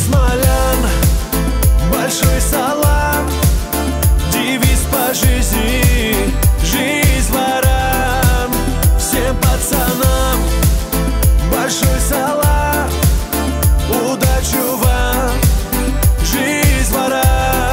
Смолян, большой салам, девиз по жизни, жизнь ворам. Всем пацанам большой салам, удачу вам, жизнь ворам.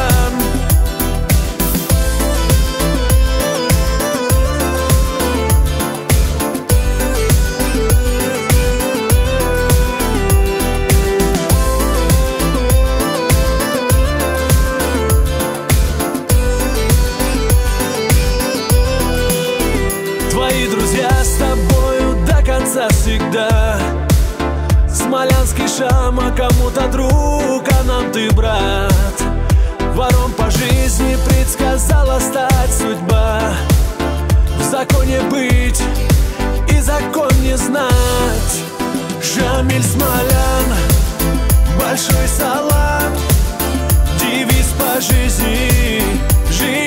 Твои друзья с тобою до конца всегда. Смолянский Шам, а кому-то друг, а нам ты брат. Вором по жизни предсказала стать судьба. В законе быть и закон не знать. Шамиль Смолян, большой салам, девиз по жизни, жизнь